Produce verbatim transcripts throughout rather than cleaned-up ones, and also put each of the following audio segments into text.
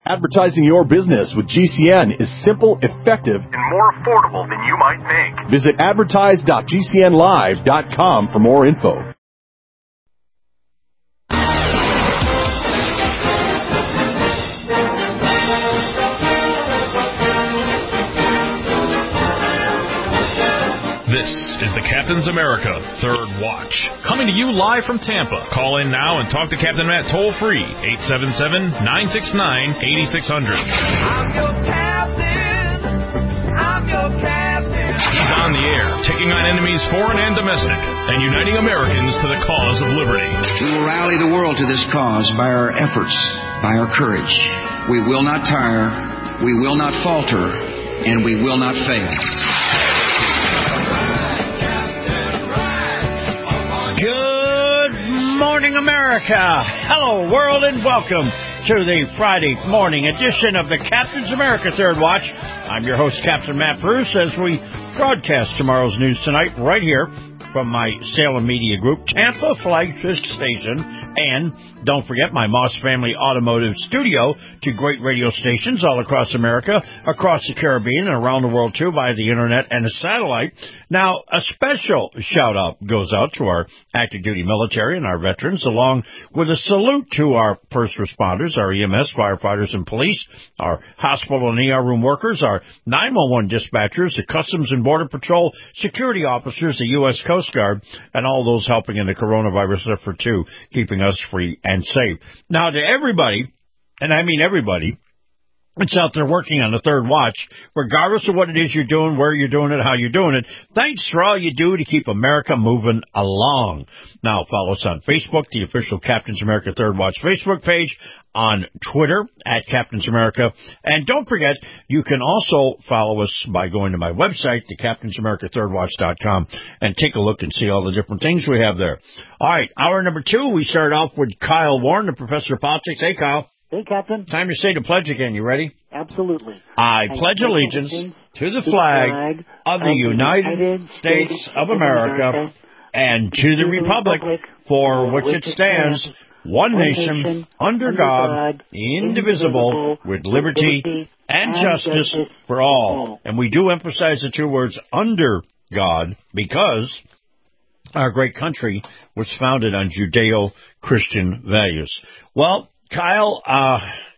Advertising your business with G C N is simple, effective, and more affordable than you might think. Visit advertise dot g c n live dot com for more info. This is the Captain's America Third Watch, coming to you live from Tampa. Call in now and talk to Captain Matt toll-free, eight seven seven, nine six nine, eight six zero zero. I'm your captain. I'm your captain. He's on the air, taking on enemies foreign and domestic, and uniting Americans to the cause of liberty. We will rally the world to this cause by our efforts, by our courage. We will not tire, we will not falter, and we will not fail. Good morning, America. Hello, world, and welcome to the Friday morning edition of the Captain's America Third Watch. I'm your host, Captain Matt Bruce, as we broadcast tomorrow's news tonight right here from my Salem Media Group, Tampa flagship station, and don't forget my Moss Family Automotive Studio to great radio stations all across America, across the Caribbean, and around the world, too, via the Internet and the satellite. Now, a special shout-out goes out to our active-duty military and our veterans, along with a salute to our first responders, our E M S, firefighters, and police, our hospital and E R room workers, our nine one one dispatchers, the Customs and Border Patrol security officers, the U S Coast Guard, and all those helping in the coronavirus effort, too, keeping us free and safe. Now, to everybody, and I mean everybody, it's out there working on the Third Watch, regardless of what it is you're doing, where you're doing it, how you're doing it. Thanks for all you do to keep America moving along. Now, follow us on Facebook, the official Captain's America Third Watch Facebook page, on Twitter, at Captain's America. And don't forget, you can also follow us by going to my website, the captains america third watch dot com, and take a look and see all the different things we have there. All right, hour number two, we start off with Kyle Warren, the professor of politics. Hey, Kyle. Hey, Captain. Time to say the pledge again. You ready? Absolutely. I pledge allegiance to the flag of the United States of America and to the republic for which it stands, one nation, under God, indivisible, with liberty and justice for all. And we do emphasize the two words under God because our great country was founded on Judeo-Christian values. Well, Kyle, uh,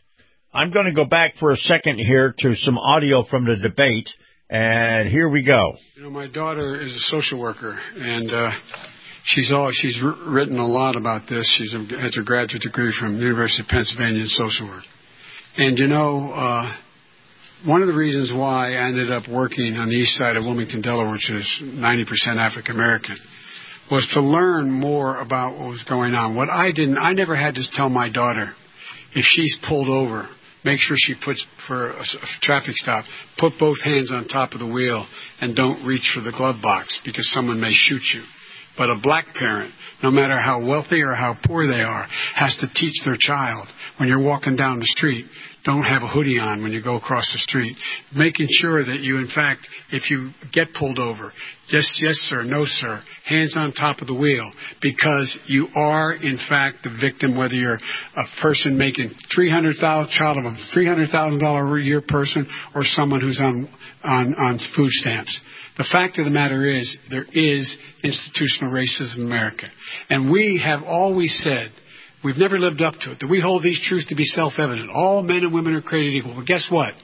I'm going to go back for a second here to some audio from the debate, and here we go. You know, my daughter is a social worker, and uh, she's all she's r- written a lot about this. She's a, has a graduate degree from the University of Pennsylvania in social work. And, you know, uh, one of the reasons why I ended up working on the east side of Wilmington, Delaware, which is ninety percent African American, was to learn more about what was going on. What I didn't, I never had to tell my daughter, if she's pulled over, make sure she puts, for a, a traffic stop, put both hands on top of the wheel and don't reach for the glove box because someone may shoot you. But a black parent, no matter how wealthy or how poor they are, has to teach their child, when you're walking down the street, don't have a hoodie on when you go across the street. Making sure that you, in fact, if you get pulled over, yes, yes, sir, no, sir, hands on top of the wheel, because you are, in fact, the victim, whether you're a person making three hundred thousand dollars, child of a three hundred thousand dollars a year person, or someone who's on, on, on food stamps. The fact of the matter is, there is institutional racism in America. And we have always said, we've never lived up to it, that we hold these truths to be self-evident. All men and women are created equal. But guess what?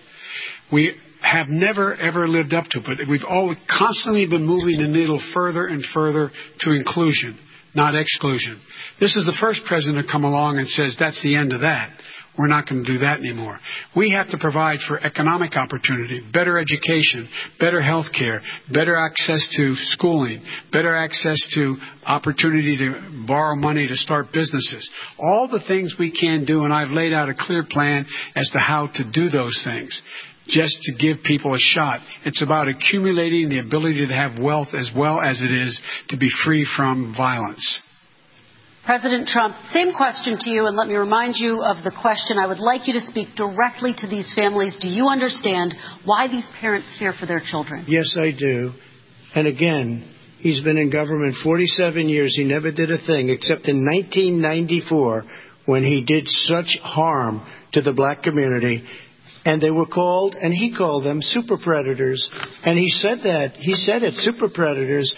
We have never, ever lived up to it. But we've always constantly been moving the needle further and further to inclusion, not exclusion. This is the first president to come along and says, that's the end of that. We're not going to do that anymore. We have to provide for economic opportunity, better education, better health care, better access to schooling, better access to opportunity to borrow money to start businesses. All the things we can do, and I've laid out a clear plan as to how to do those things, just to give people a shot. It's about accumulating the ability to have wealth as well as it is to be free from violence. President Trump, same question to you, and let me remind you of the question. I would like you to speak directly to these families. Do you understand why these parents fear for their children? Yes, I do. And again, he's been in government forty-seven years. He never did a thing, except in nineteen ninety-four, when he did such harm to the black community. And they were called, and he called them super predators. And he said that. He said it, super predators.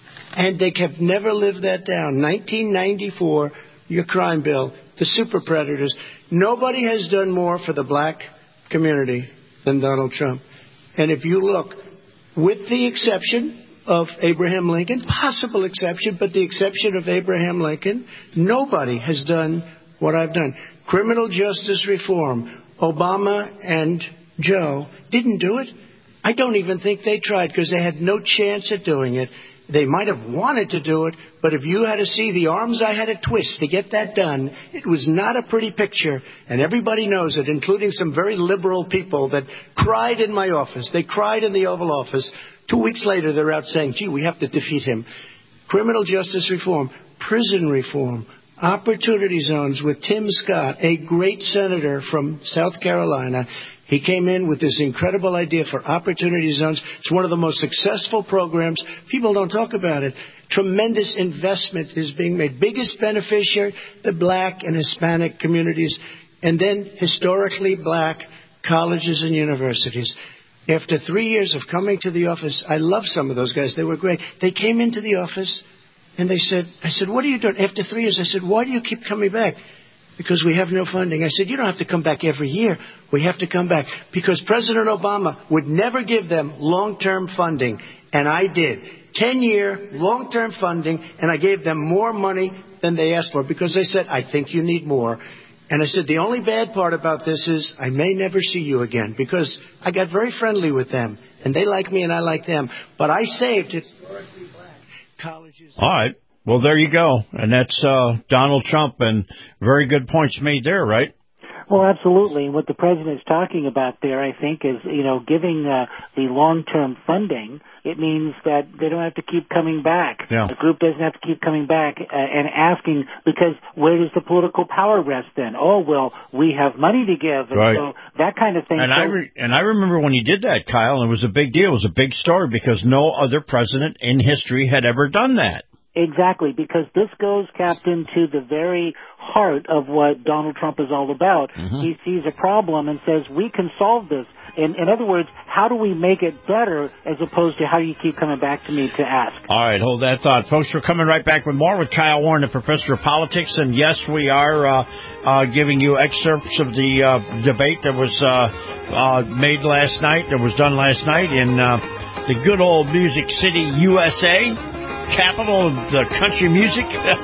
And they have never lived that down. nineteen ninety-four, your crime bill, the super predators. Nobody has done more for the black community than Donald Trump. And if you look, with the exception of Abraham Lincoln, possible exception, but the exception of Abraham Lincoln, nobody has done what I've done. Criminal justice reform. Obama and Joe didn't do it. I don't even think they tried because they had no chance at doing it. They might have wanted to do it, but if you had to see the arms I had to twist to get that done, it was not a pretty picture, and everybody knows it, including some very liberal people that cried in my office. They cried in the Oval Office. Two weeks later, they're out saying, gee, we have to defeat him. Criminal justice reform, prison reform, opportunity zones with Tim Scott, a great senator from South Carolina. He came in with this incredible idea for opportunity zones. It's one of the most successful programs. People don't talk about it. Tremendous investment is being made. Biggest beneficiary, the black and Hispanic communities. And then historically black colleges and universities. After three years of coming to the office, I love some of those guys. They were great. They came into the office and they said, I said, what are you doing? After three years, I said, why do you keep coming back? Because we have no funding. I said, you don't have to come back every year. We have to come back. Because President Obama would never give them long-term funding. And I did. Ten-year long-term funding. And I gave them more money than they asked for. Because they said, I think you need more. And I said, the only bad part about this is I may never see you again. Because I got very friendly with them. And they like me and I like them. But I saved historically black colleges. All right. Well, there you go. And that's uh, Donald Trump, and very good points made there, right? Well, absolutely. And what the president's talking about there, I think, is, you know, giving uh, the long-term funding. It means that they don't have to keep coming back. Yeah. The group doesn't have to keep coming back uh, and asking, because where does the political power rest then? Oh, well, we have money to give. And right. So that kind of thing. And, so, I re- and I remember when he did that, Kyle, and it was a big deal. It was a big story because no other president in history had ever done that. Exactly, because this goes, Captain, to the very heart of what Donald Trump is all about. Mm-hmm. He sees a problem and says, we can solve this. In, in other words, how do we make it better as opposed to how do you keep coming back to me to ask? All right, hold that thought. Folks, we're coming right back with more with Kyle Warren, the professor of politics. And, yes, we are uh, uh, giving you excerpts of the uh, debate that was uh, uh, made last night, that was done last night in uh, the good old Music City, U S A. Capital of the country music.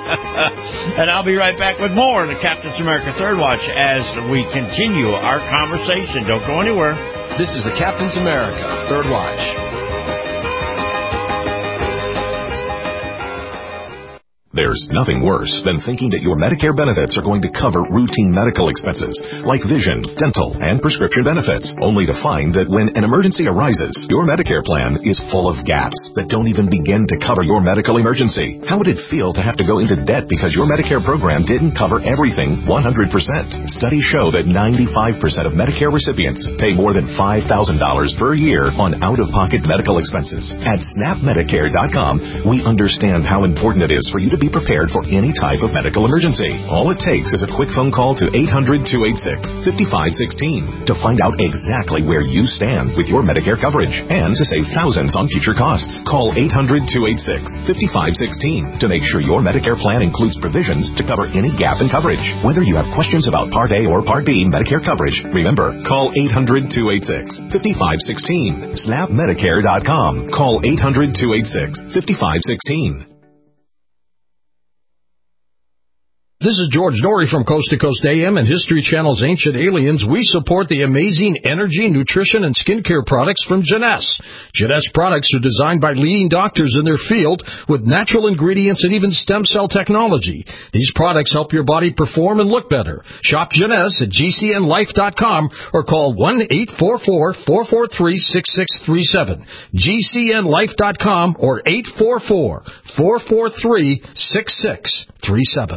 And I'll be right back with more in the Captain's America Third Watch as we continue our conversation. Don't go anywhere. This is the Captain's America Third Watch. There's nothing worse than thinking that your Medicare benefits are going to cover routine medical expenses like vision, dental, and prescription benefits, only to find that when an emergency arises, your Medicare plan is full of gaps that don't even begin to cover your medical emergency. How would it feel to have to go into debt because your Medicare program didn't cover everything one hundred percent? Studies show that ninety-five percent of Medicare recipients pay more than five thousand dollars per year on out-of-pocket medical expenses. At snap medicare dot com, we understand how important it is for you to be prepared for any type of medical emergency. All it takes is a quick phone call to eight hundred, two eight six, five five one six to find out exactly where you stand with your Medicare coverage and to save thousands on future costs. Call eight hundred, two eight six, five five one six to make sure your Medicare plan includes provisions to cover any gap in coverage. Whether you have questions about Part A or Part B Medicare coverage, remember, call eight hundred, two eight six, five five one six. snap medicare dot com. Call eight hundred, two eight six, five five one six. This is George Norrie from Coast to Coast A M and History Channel's Ancient Aliens. We support the amazing energy, nutrition, and skincare products from Jeunesse. Jeunesse products are designed by leading doctors in their field with natural ingredients and even stem cell technology. These products help your body perform and look better. Shop Jeunesse at G C N life dot com or call one eight four four, four four three, six six three seven. G C N life dot com or eight four four, four four three, six six three seven.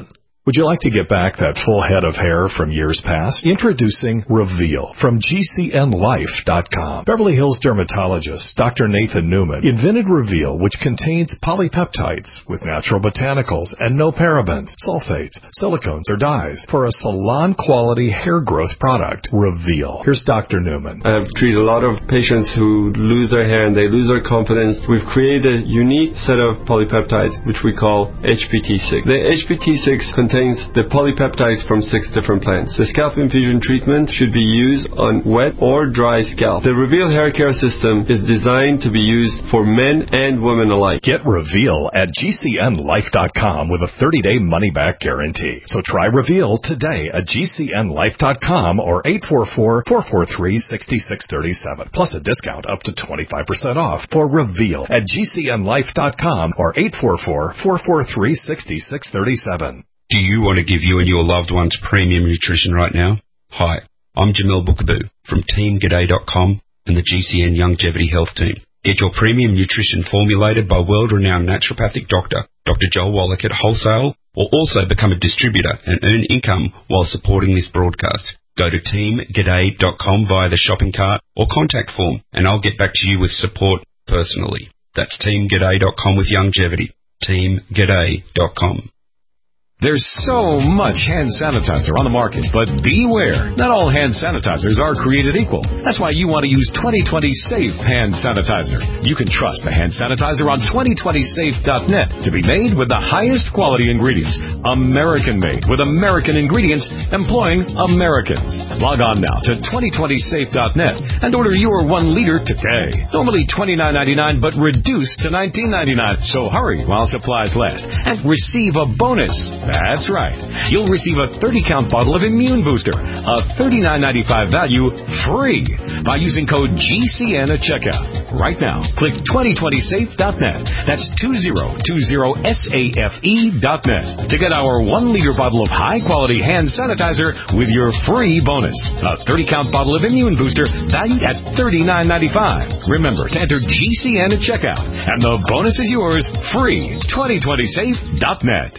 Would you like to get back that full head of hair from years past? Introducing Reveal from G C N Life dot com. Beverly Hills dermatologist Doctor Nathan Newman invented Reveal, which contains polypeptides with natural botanicals and no parabens, sulfates, silicones, or dyes for a salon-quality hair growth product. Reveal. Here's Doctor Newman. I have treated a lot of patients who lose their hair and they lose their confidence. We've created a unique set of polypeptides, which we call H P T six. The H P T six contains the polypeptides from six different plants. The scalp infusion treatment should be used on wet or dry scalp. The Reveal hair care system is designed to be used for men and women alike. Get Reveal at G C N Life dot com with a thirty-day money-back guarantee. So try Reveal today at G C N Life dot com or eight four four, four four three, six six three seven. Plus a discount up to twenty-five percent off for Reveal at G C N Life dot com or eight four four, four four three, six six three seven. Do you want to give you and your loved ones premium nutrition right now? Hi, I'm Jamil Bookaboo from Team G'day dot com and the G C N Longevity Health Team. Get your premium nutrition formulated by world-renowned naturopathic doctor, Doctor Joel Wallach at wholesale, or also become a distributor and earn income while supporting this broadcast. Go to Team G'day dot com via the shopping cart or contact form, and I'll get back to you with support personally. That's Team G'day dot com with longevity. Team G'day dot com. There's so much hand sanitizer on the market, but beware. Not all hand sanitizers are created equal. That's why you want to use twenty twenty Safe Hand Sanitizer. You can trust the hand sanitizer on twenty twenty safe dot net to be made with the highest quality ingredients. American-made with American ingredients employing Americans. Log on now to twenty twenty safe dot net and order your one liter today. Normally twenty-nine ninety-nine, but reduced to nineteen ninety-nine. So hurry while supplies last and receive a bonus. That's right. You'll receive a thirty count bottle of Immune Booster, a thirty-nine ninety-five value, free by using code G C N at checkout. Right now, click twenty twenty safe dot net. That's twenty twenty safe dot net to get our one liter bottle of high-quality hand sanitizer with your free bonus. A thirty count bottle of Immune Booster valued at thirty-nine ninety-five. Remember to enter G C N at checkout, and the bonus is yours free. twenty twenty safe dot net.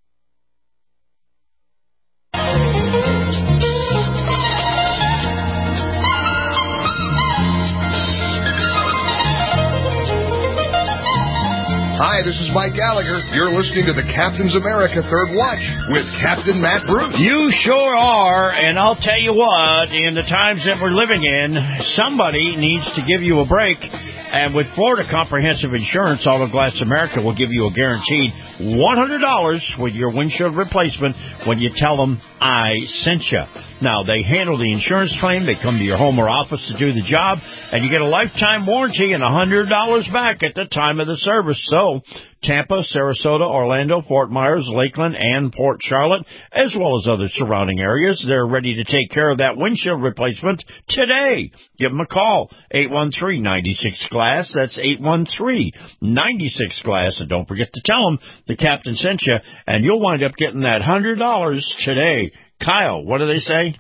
Hi, this is Mike Gallagher. You're listening to the Captain's America Third Watch with Captain Matt Bruce. You sure are, and I'll tell you what, in the times that we're living in, somebody needs to give you a break. And with Florida Comprehensive Insurance, Auto Glass America will give you a guaranteed one hundred dollars with your windshield replacement when you tell them I sent you. Now, they handle the insurance claim. They come to your home or office to do the job, and you get a lifetime warranty and one hundred dollars back at the time of the service. So, Tampa, Sarasota, Orlando, Fort Myers, Lakeland, and Port Charlotte, as well as other surrounding areas, they're ready to take care of that windshield replacement today. Give them a call, eight one three, nine six, glass. That's eight one three, nine six, glass. And don't forget to tell them the captain sent you, and you'll wind up getting that one hundred dollars today. Kyle, what do they say?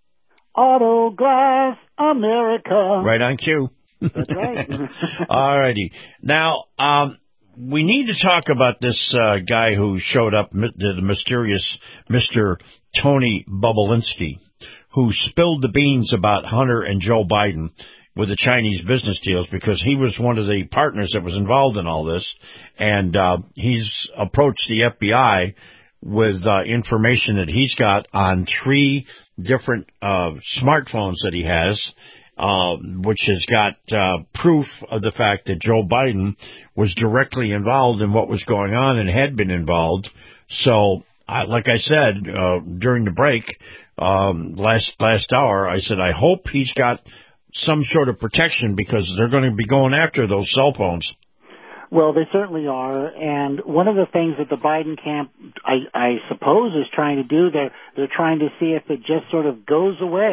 Auto Glass America. Right on cue. That's right. All righty. Now, um, we need to talk about this uh, guy who showed up, the mysterious Mister Tony Bobulinski, who spilled the beans about Hunter and Joe Biden with the Chinese business deals, because he was one of the partners that was involved in all this, and uh, he's approached the F B I with uh, information that he's got on three different uh, smartphones that he has, uh, which has got uh, proof of the fact that Joe Biden was directly involved in what was going on and had been involved. So, I, like I said uh, during the break, um, last last hour, I said, I hope he's got some sort of protection, because they're going to be going after those cell phones. Well, they certainly are, and one of the things that the Biden camp, I, I suppose, is trying to do, they're, they're trying to see if it just sort of goes away.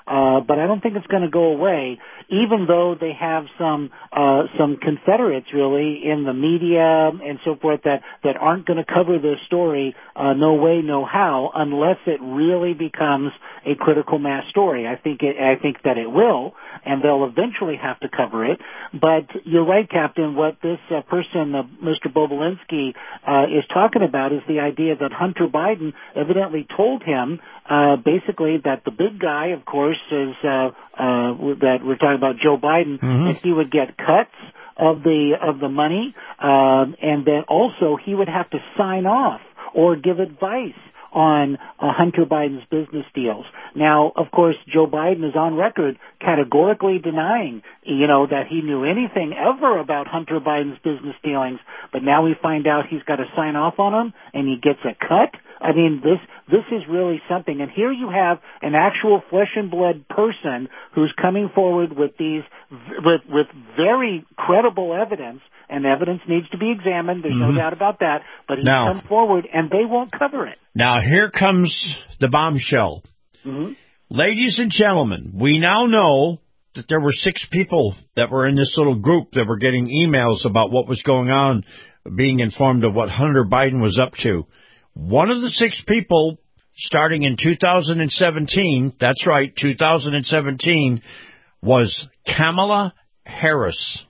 uh, but I don't think it's going to go away, even though they have some uh, some Confederates, really, in the media and so forth that, that aren't going to cover this story uh, no way, no how, unless it really becomes a critical mass story. I think it, I think that it will, and they'll eventually have to cover it. But you're right, Captain, what this uh, person, uh, Mister Bobulinski, uh, is talking about is the idea that Hunter Biden evidently told him uh, basically that the big guy, of course, is uh, uh, that we're talking about Joe Biden, mm-hmm. that he would get cuts of the of the money, um, and then also he would have to sign off or give advice on uh, Hunter Biden's business deals. Now, of course, Joe Biden is on record categorically denying, you know, that he knew anything ever about Hunter Biden's business dealings, but now we find out he's got to sign off on them and he gets a cut. I mean, this this is really something. And here you have an actual flesh and blood person who's coming forward with these with with very credible evidence, and evidence needs to be examined. There's mm-hmm. no doubt about that. But he's now, come forward, and they won't cover it. Now, here comes the bombshell. Mm-hmm. Ladies and gentlemen, we now know that there were six people that were in this little group that were getting emails about what was going on, being informed of what Hunter Biden was up to. One of the six people, starting in two thousand seventeen, that's right, two thousand seventeen, was Kamala Harris.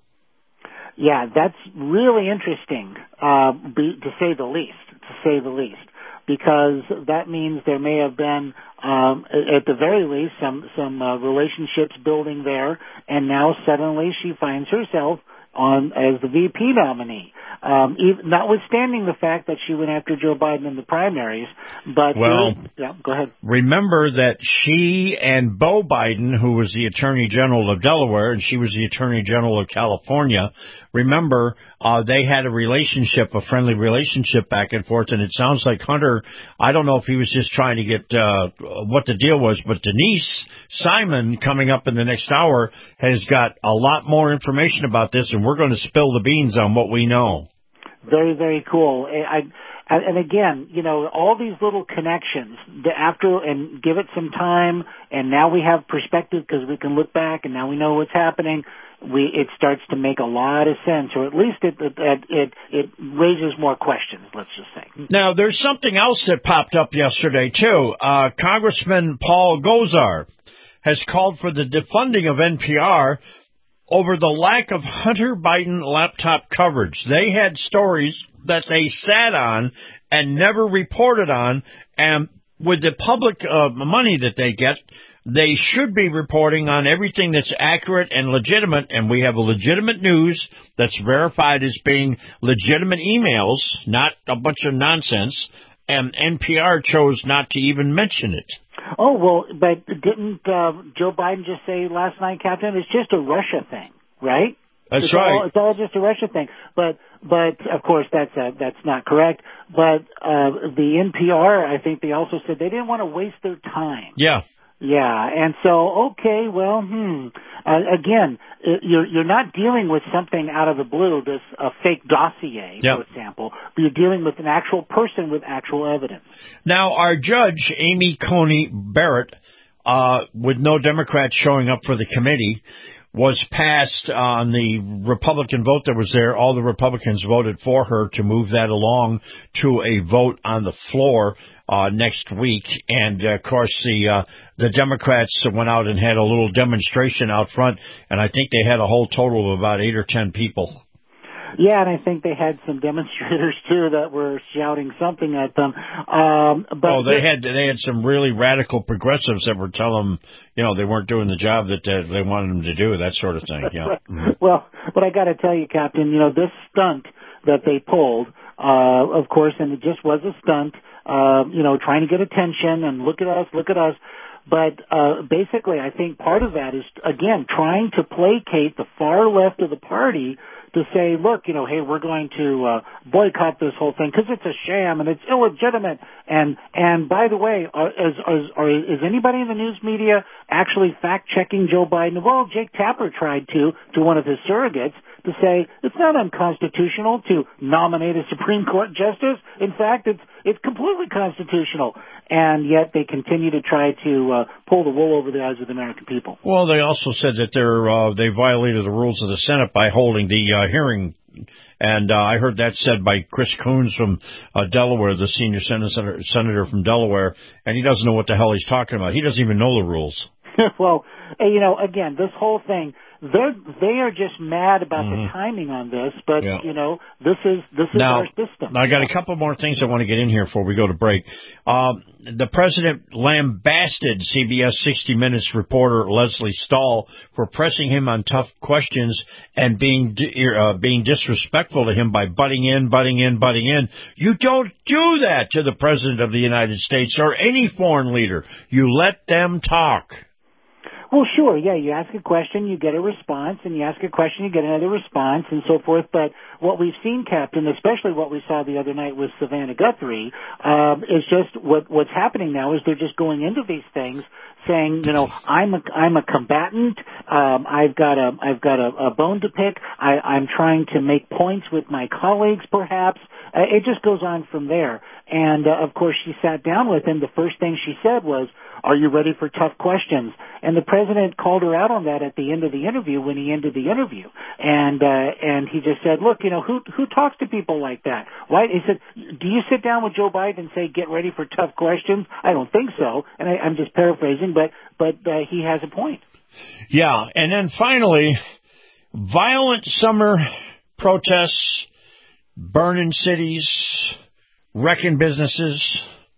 Yeah, that's really interesting, uh, be, to say the least, to say the least, because that means there may have been, um, at the very least, some, some uh, relationships building there, and now suddenly she finds herself on as the V P nominee, um, even, notwithstanding the fact that she went after Joe Biden in the primaries. But well, yeah, go ahead. Remember that she and Beau Biden, who was the Attorney General of Delaware, and she was the Attorney General of California, remember uh, they had a relationship, a friendly relationship back and forth, and it sounds like Hunter, I don't know if he was just trying to get uh, what the deal was, but Denise Simon, coming up in the next hour, has got a lot more information about this, and we're going to spill the beans on what we know. Very, very cool. I, I, and again, you know, all these little connections, the after, and give it some time, and now we have perspective because we can look back, and now we know what's happening. We, it starts to make a lot of sense, or at least it, it, it, it raises more questions, let's just say. Now, there's something else that popped up yesterday, too. Uh, Congressman Paul Gosar has called for the defunding of N P R over the lack of Hunter Biden laptop coverage. They had stories that they sat on and never reported on, and with the public uh, money that they get, they should be reporting on everything that's accurate and legitimate, and we have a legitimate news that's verified as being legitimate emails, not a bunch of nonsense, and N P R chose not to even mention it. Oh, well, but didn't uh, Joe Biden just say last night, Captain, it's just a Russia thing, right? That's it's right. All, it's all just a Russia thing. But, but of course, that's uh, that's not correct. But uh, the N P R, I think they also said they didn't want to waste their time. Yeah. Yeah, and so, okay, well, hmm. Uh, again, you're you're not dealing with something out of the blue, this uh, fake dossier, yep. for example, but you're dealing with an actual person with actual evidence. Now, our judge, Amy Coney Barrett, uh, with no Democrats showing up for the committee, was passed on the Republican vote that was there. All the Republicans voted for her to move that along to a vote on the floor uh, next week. And, uh, of course, the uh, the Democrats went out and had a little demonstration out front, and I think they had a whole total of about eight or ten people. Yeah, and I think they had some demonstrators too that were shouting something at them. Um, but oh, they had they had some really radical progressives that were telling them, you know, they weren't doing the job that they, they wanted them to do, that sort of thing. Yeah. Mm-hmm. Well, but I got to tell you, Captain, you know, this stunt that they pulled, uh, of course, and it just was a stunt, uh, you know, trying to get attention and look at us, look at us. But uh, basically, I think part of that is, again, trying to placate the far left of the party to say, look, you know, hey, we're going to uh, boycott this whole thing because it's a sham and it's illegitimate. And and by the way, are, is, is, are, is anybody in the news media actually fact-checking Joe Biden? Well, Jake Tapper tried to, to one of his surrogates, to say it's not unconstitutional to nominate a Supreme Court justice. In fact, it's it's completely constitutional. And yet they continue to try to uh, pull the wool over the eyes of the American people. Well, they also said that they're uh, they violated the rules of the Senate by holding the uh, hearing. And uh, I heard that said by Chris Coons from uh, Delaware, the senior senator, senator from Delaware, and he doesn't know what the hell he's talking about. He doesn't even know the rules. Well, you know, again, this whole thing, they're, they are just mad about mm-hmm. the timing on this, but, yeah. you know, this is this is now, our system. I got a couple more things I want to get in here before we go to break. Um, the president lambasted C B S sixty minutes reporter Leslie Stahl for pressing him on tough questions and being uh, being disrespectful to him by butting in, butting in, butting in. You don't do that to the president of the United States or any foreign leader. You let them talk. Well, sure, yeah, you ask a question, you get a response, and you ask a question, you get another response, and so forth. But what we've seen, Captain, especially what we saw the other night with Savannah Guthrie, um, is just what what's happening now is they're just going into these things saying, you know, I'm a I'm a combatant. Um, I've got a I've got a, a bone to pick. I, I'm trying to make points with my colleagues, perhaps. Uh, it just goes on from there. And uh, of course, she sat down with him. The first thing she said was, "Are you ready for tough questions?" And the president called her out on that at the end of the interview when he ended the interview. And uh, and he just said, "Look, you know, who who talks to people like that?" Why? He said, "Do you sit down with Joe Biden and say, 'Get ready for tough questions'?" I don't think so. And I, I'm just paraphrasing, but but uh, he has a point. Yeah, and then finally, violent summer protests, burning cities, wrecking businesses,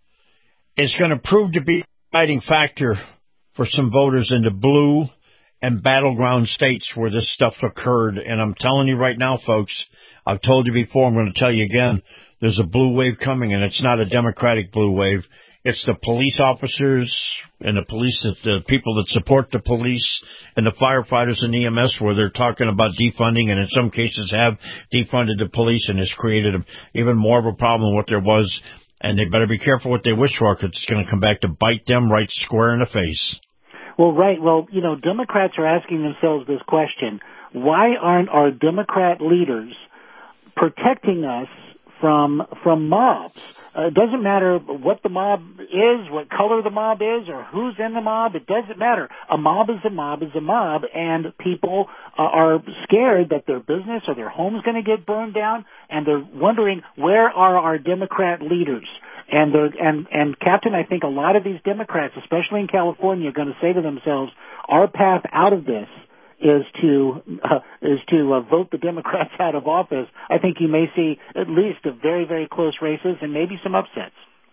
is going to prove to be a deciding factor for some voters in the blue and battleground states where this stuff occurred. And I'm telling you right now, folks, I've told you before, I'm going to tell you again, there's a blue wave coming, and it's not a Democratic blue wave. It's the police officers and the police, the people that support the police and the firefighters and E M S, where they're talking about defunding and in some cases have defunded the police, and it's created a, even more of a problem than what there was. And they better be careful what they wish for, because it's going to come back to bite them right square in the face. Well, right. Well, you know, Democrats are asking themselves this question. Why aren't our Democrat leaders protecting us from from mobs? Uh, it doesn't matter what the mob is, what color the mob is, or who's in the mob. It doesn't matter. A mob is a mob is a mob, and people uh, are scared that their business or their home's going to get burned down, and they're wondering, where are our Democrat leaders? And they're, and, and Captain, I think a lot of these Democrats, especially in California, are going to say to themselves, our path out of this is to uh, is to uh, vote the Democrats out of office. I think you may see at least a very, very close races and maybe some upsets.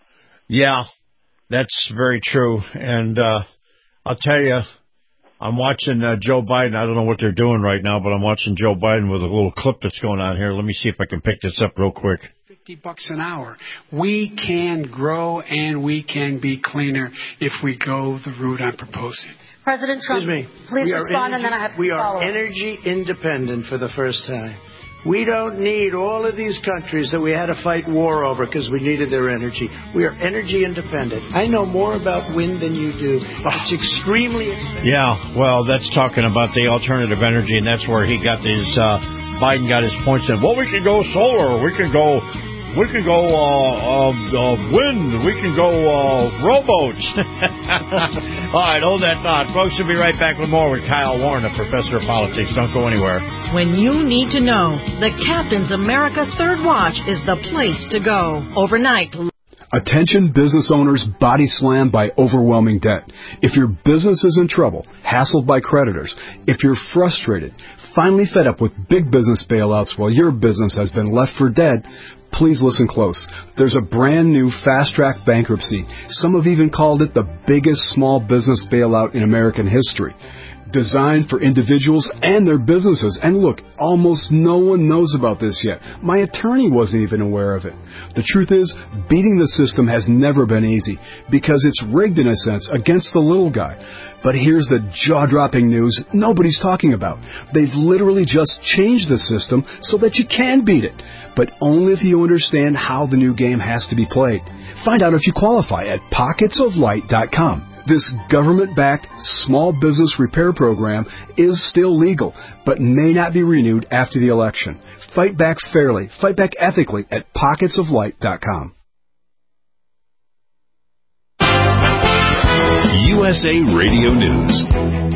Yeah, that's very true. And uh, I'll tell you, I'm watching uh, Joe Biden. I don't know what they're doing right now, but I'm watching Joe Biden with a little clip that's going on here. Let me see if I can pick this up real quick. fifty bucks an hour. We can grow and we can be cleaner if we go the route I'm proposing. President Trump, Excuse me. please we respond, energy, and then I have to We follow. are energy independent for the first time. We don't need all of these countries that we had to fight war over because we needed their energy. We are energy independent. I know more about wind than you do. It's extremely expensive. Yeah, well, that's talking about the alternative energy, and that's where he got his, uh, Biden got his points in. Well, we can go solar. We can go... We can go uh, uh, uh, wind. We can go uh, rowboats. All right, hold that thought. Folks, we'll be right back with more with Kyle Warren, a professor of politics. Don't go anywhere. When you need to know, the Captain's America Third Watch is the place to go. Overnight. Attention business owners body slammed by overwhelming debt. If your business is in trouble, hassled by creditors, if you're frustrated, finally fed up with big business bailouts while your business has been left for dead, please listen close. There's a brand new fast-track bankruptcy. Some have even called it the biggest small business bailout in American history. Designed for individuals and their businesses. And look, almost no one knows about this yet. My attorney wasn't even aware of it. The truth is, beating the system has never been easy because it's rigged in a sense against the little guy. But here's the jaw-dropping news nobody's talking about. They've literally just changed the system so that you can beat it, but only if you understand how the new game has to be played. Find out if you qualify at pockets of light dot com. This government-backed small business repair program is still legal, but may not be renewed after the election. Fight back fairly. Fight back ethically at pockets of light dot com. U S A Radio News.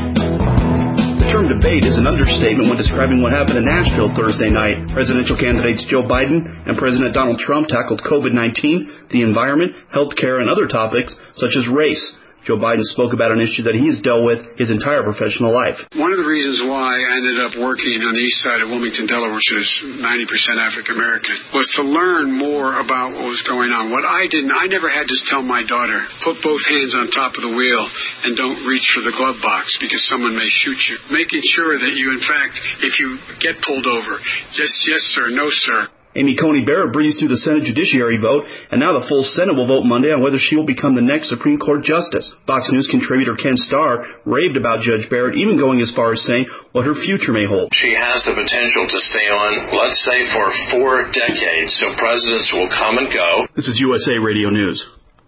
The term debate is an understatement when describing what happened in Nashville Thursday night. Presidential candidates Joe Biden and President Donald Trump tackled COVID nineteen, the environment, health care, and other topics such as race. Joe Biden spoke about an issue that he has dealt with his entire professional life. One of the reasons why I ended up working on the east side of Wilmington, Delaware, which is ninety percent African American, was to learn more about what was going on. What I didn't, I never had to tell my daughter, put both hands on top of the wheel and don't reach for the glove box because someone may shoot you. Making sure that you, in fact, if you get pulled over, just yes sir, no sir. Amy Coney Barrett breezed through the Senate Judiciary vote, and now the full Senate will vote Monday on whether she will become the next Supreme Court justice. Fox News contributor Ken Starr raved about Judge Barrett, even going as far as saying what her future may hold. She has the potential to stay on, let's say, for four decades, so presidents will come and go. This is U S A Radio News.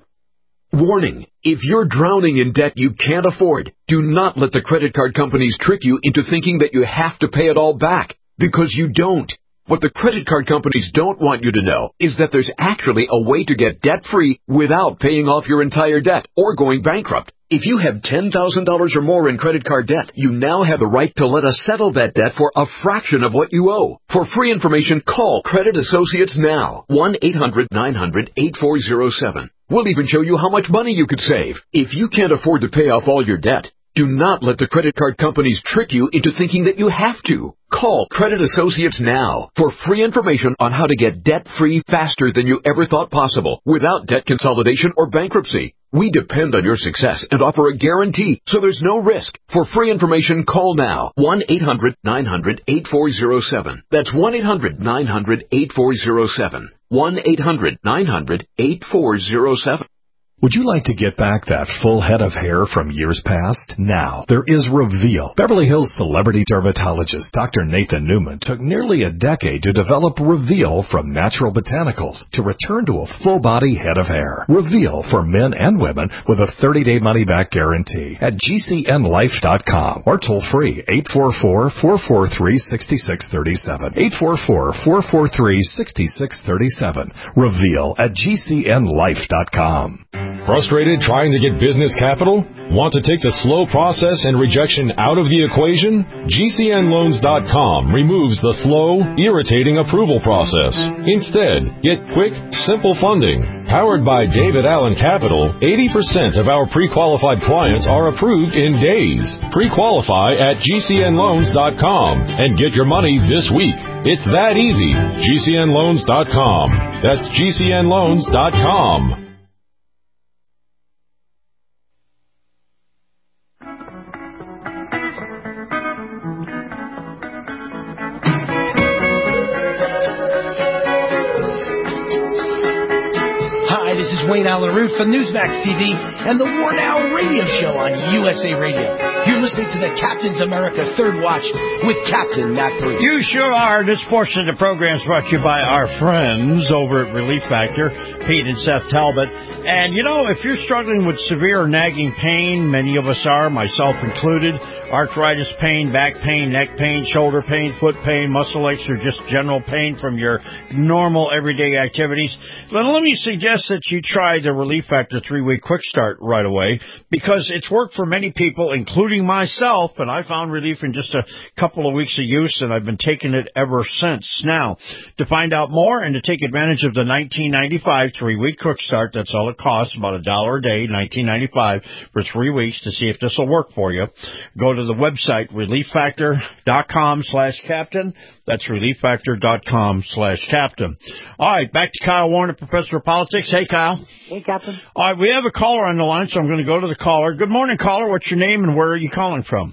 Warning, if you're drowning in debt you can't afford, do not let the credit card companies trick you into thinking that you have to pay it all back, because you don't. What the credit card companies don't want you to know is that there's actually a way to get debt-free without paying off your entire debt or going bankrupt. If you have ten thousand dollars or more in credit card debt, you now have the right to let us settle that debt for a fraction of what you owe. For free information, call Credit Associates now. one eight hundred nine hundred eight four zero seven. We'll even show you how much money you could save. If you can't afford to pay off all your debt, do not let the credit card companies trick you into thinking that you have to. Call Credit Associates now for free information on how to get debt-free faster than you ever thought possible without debt consolidation or bankruptcy. We depend on your success and offer a guarantee, so there's no risk. For free information, call now. one eight hundred nine hundred eight four zero seven. That's one eight hundred nine hundred eight four zero seven. one eight hundred nine hundred eight four zero seven. Would you like to get back that full head of hair from years past? Now, there is Reveal. Beverly Hills celebrity dermatologist Doctor Nathan Newman took nearly a decade to develop Reveal from natural botanicals to return to a full-body head of hair. Reveal for men and women with a thirty-day money-back guarantee at G C N life dot com or toll-free eight four four, four four three, six six three seven. eight four four, four four three, six six three seven. Reveal at G C N life dot com. Frustrated trying to get business capital? Want to take the slow process and rejection out of the equation? G C N loans dot com removes the slow, irritating approval process. Instead, get quick, simple funding. Powered by David Allen Capital, eighty percent of our pre-qualified clients are approved in days. Pre-qualify at G C N loans dot com and get your money this week. It's that easy. G C N loans dot com. That's G C N loans dot com. Wayne Allen Root from Newsmax T V and the War Now radio show on U S A Radio. You're listening to the Captain's America Third Watch with Captain Matt Bruce. You sure are. This portion of the program is brought to you by our friends over at Relief Factor, Pete and Seth Talbot. And, you know, if you're struggling with severe nagging pain, many of us are, myself included, arthritis pain, back pain, neck pain, shoulder pain, foot pain, muscle aches, or just general pain from your normal everyday activities, then let me suggest that you try the Relief Factor three-week quick start right away, because it's worked for many people, including myself, and I found relief in just a couple of weeks of use, and I've been taking it ever since. Now, to find out more and to take advantage of the nineteen ninety-five three-week quick start, that's all it costs, about a dollar a day, nineteen ninety-five for three weeks to see if this will work for you. Go to the website, relief factor dot com slash captain. That's relief factor dot com slash captain. All right, back to Kyle Warner, Professor of Politics. Hey, Kyle. Hey, Captain. All right, we have a caller on the line, so I'm going to go to the caller. Good morning, caller. What's your name and where are you calling from?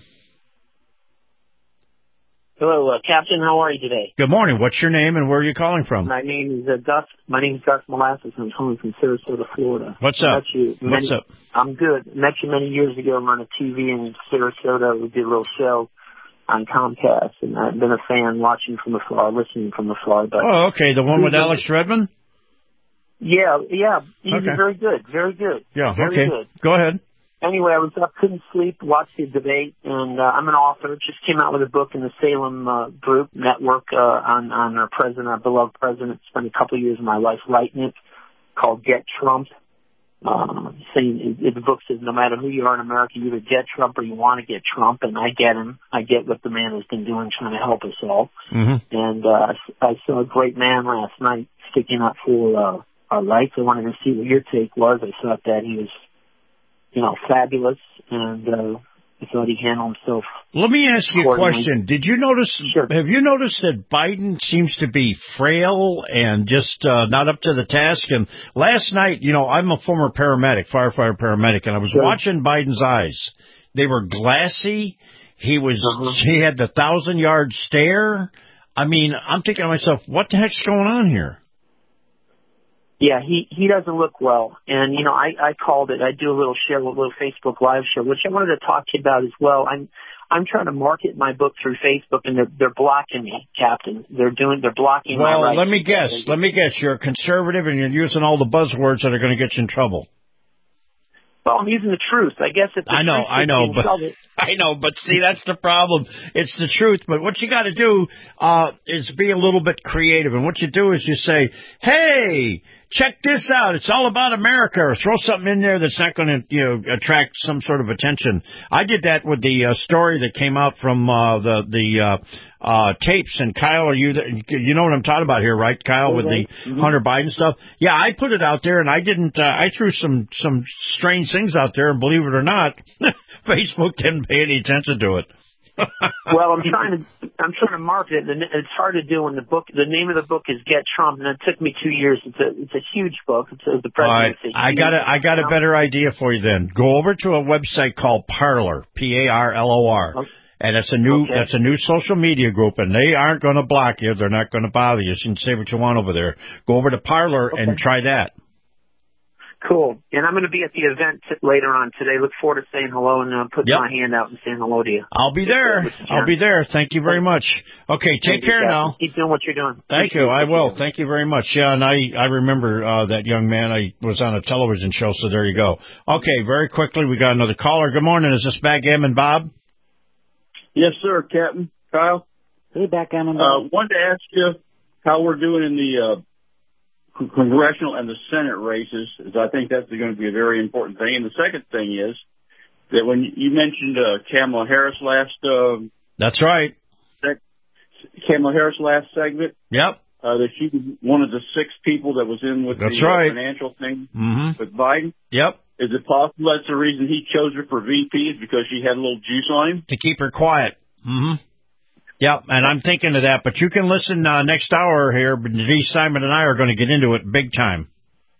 Hello, uh, Captain. How are you today? Good morning. What's your name and where are you calling from? My name is uh, Gus. My name is Gus Molasses. I'm calling from Sarasota, Florida. What's up? Met you many, What's up? I'm good. Met you many years ago on a T V in Sarasota. We did a little show on Comcast, and I've been a fan watching from afar, listening from afar. But oh, okay. The one with Alex Redmond? Yeah, yeah. He's Okay. very good. Very good. Yeah, very okay. Good. Go ahead. anyway, I was up, couldn't sleep, watched the debate, and uh, I'm an author. Just came out with a book in the Salem uh, Group Network uh, on on our president, our beloved president. Spent a couple of years of my life writing it, called Get Trump. Uh, saying it, the book says no matter who you are in America, you either get Trump or you want to get Trump, and I get him. I get what the man has been doing, trying to help us all. Mm-hmm. And uh, I saw a great man last night sticking up for uh, our rights. I wanted to see what your take was. I thought that he was, you know, fabulous, and uh, I thought he handled himself. Let me ask you a question. Did you notice, sure. have you noticed that Biden seems to be frail and just uh, not up to the task? And last night, you know, I'm a former paramedic, firefighter paramedic, and I was sure. watching Biden's eyes. They were glassy. He was, uh-huh. he had the thousand yard stare. I mean, I'm thinking to myself, what the heck's going on here? Yeah, he, he doesn't look well. And, you know, I, I called it, I do a little show, a little Facebook Live show, which I wanted to talk to you about as well. I'm, I'm trying to market my book through Facebook, and they're, they're blocking me, Captain. They're doing, they're blocking well, my rights. Well, let me guess, let me guess. You're a conservative and you're using all the buzzwords that are going to get you in trouble. Well, I'm using the truth. I guess it's the I know, truth I know, but I know, but see, that's the problem. It's the truth. But what you got to do uh, is be a little bit creative, and what you do is you say, "Hey, check this out! It's all about America." Or throw something in there that's not going to, you know, attract some sort of attention. I did that with the uh, story that came out from uh, the the uh, uh, tapes. And Kyle, are you the, you know what I'm talking about here, right, Kyle, with the mm-hmm. Hunter Biden stuff? Yeah, I put it out there, and I didn't. Uh, I threw some some strange things out there, and believe it or not, Facebook didn't pay any attention to it. Well, I'm trying to I'm trying to market it, and it's hard to do. In the book, the name of the book is Get Trump, and it took me two years. It's a it's a huge book. It's a, the president. All right, I got a I got a better idea for you. Then go over to a website called Parler, P A R L O R, okay. And it's a new okay. that's a new social media group, and they aren't going to block you. They're not going to bother you. You can say what you want over there. Go over to Parler okay. and try that. Cool. And I'm going to be at the event t- later on today. Look forward to saying hello and uh, putting yep. my hand out and saying hello to you. I'll be there. I'll be there. Thank you very much. Okay, take Thank care you, now. Keep doing what you're doing. Thank you. I will. Thank you very much. Yeah, and I, I remember uh, that young man. I was on a television show, so there you go. Okay, very quickly, we got another caller. Good morning. Is this Backgammon Bob? Yes, sir, Captain. Kyle? Hey, Backgammon Bob. Uh, wanted to ask you how we're doing in the uh, congressional and the Senate races, as I think that's going to be a very important thing. And the second thing is that when you mentioned uh, Kamala Harris last, uh, that's right, sec- Kamala Harris last segment. Yep, uh, that she was one of the six people that was in with that's the right. uh, financial thing mm-hmm. with Biden. Yep. Is it possible that's the reason he chose her for V P is because she had a little juice on him to keep her quiet? Mm-hmm. Yep, and I'm thinking of that. But you can listen uh, next hour here. But Denise, Simon, and I are going to get into it big time.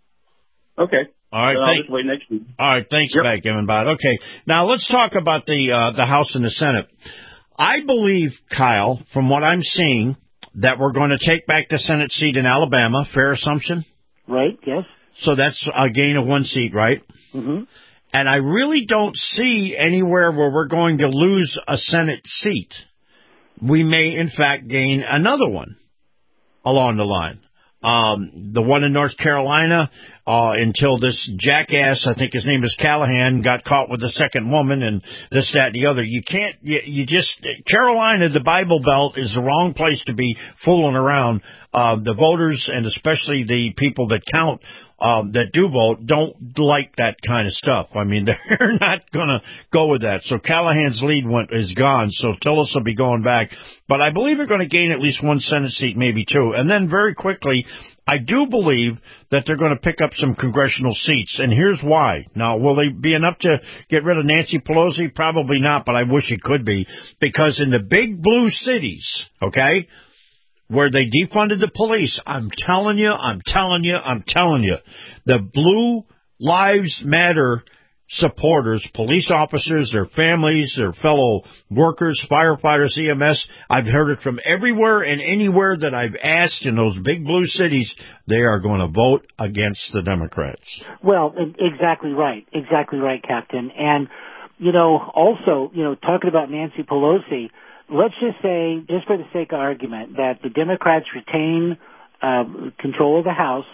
Okay. All right. Then thank- I'll just wait next week. All right. Thanks, yep. Backgammon Bob. Okay. Now let's talk about the uh, the House and the Senate. I believe, Kyle, from what I'm seeing, that we're going to take back the Senate seat in Alabama. Fair assumption? Right. Yes. So that's a gain of one seat, right? Mm-hmm. And I really don't see anywhere where we're going to lose a Senate seat. We may, in fact, gain another one along the line. Um, the one in North Carolina, uh, until this jackass, I think his name is Callahan, got caught with the second woman and this, that, and the other. You can't, you, you just, Carolina, the Bible Belt is the wrong place to be fooling around. Uh, the voters and especially the people that count, um, that do vote don't like that kind of stuff. I mean, they're not going to go with that. So Callahan's lead went, is gone. So Tillis will be going back. But I believe they're going to gain at least one Senate seat, maybe two. And then very quickly, I do believe that they're going to pick up some congressional seats, and here's why. Now, will they be enough to get rid of Nancy Pelosi? Probably not, but I wish it could be, because in the big blue cities, okay, where they defunded the police, I'm telling you, I'm telling you, I'm telling you, the Blue Lives Matter supporters, police officers, their families, their fellow workers, firefighters, E M S. I've heard it from everywhere and anywhere that I've asked in those big blue cities, they are going to vote against the Democrats. Well, exactly right. Exactly right, Captain. And, you know, also, you know, talking about Nancy Pelosi, let's just say, just for the sake of argument, that the Democrats retain uh, control of the House,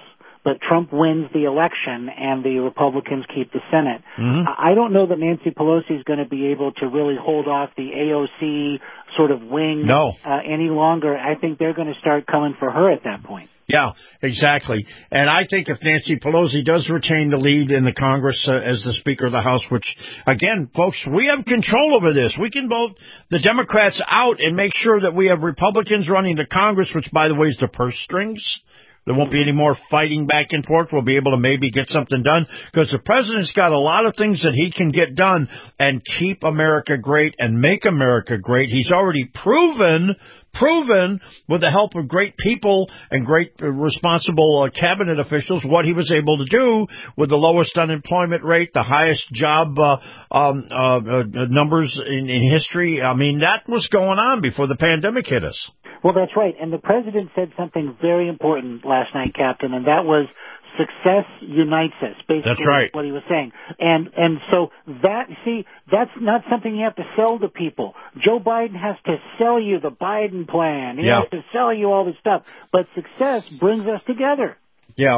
but Trump wins the election and the Republicans keep the Senate. Mm-hmm. I don't know that Nancy Pelosi is going to be able to really hold off the A O C sort of wing no. uh, any longer. I think they're going to start coming for her at that point. Yeah, exactly. And I think if Nancy Pelosi does retain the lead in the Congress uh, as the Speaker of the House, which, again, folks, we have control over this. We can vote the Democrats out and make sure that we have Republicans running the Congress, which, by the way, is the purse strings. There won't be any more fighting back and forth. We'll be able to maybe get something done because the president's got a lot of things that he can get done and keep America great and make America great. He's already proven, proven with the help of great people and great uh, responsible uh, cabinet officials what he was able to do with the lowest unemployment rate, the highest job uh, um, uh, uh, numbers in, in history. I mean, that was going on before the pandemic hit us. Well, that's right. And the president said something very important last night, Captain, and that was success unites us, basically. That's right. What he was saying. And and so that, see, that's not something you have to sell to people. Joe Biden has to sell you the Biden plan. He yeah. has to sell you all this stuff. But success brings us together. Yeah.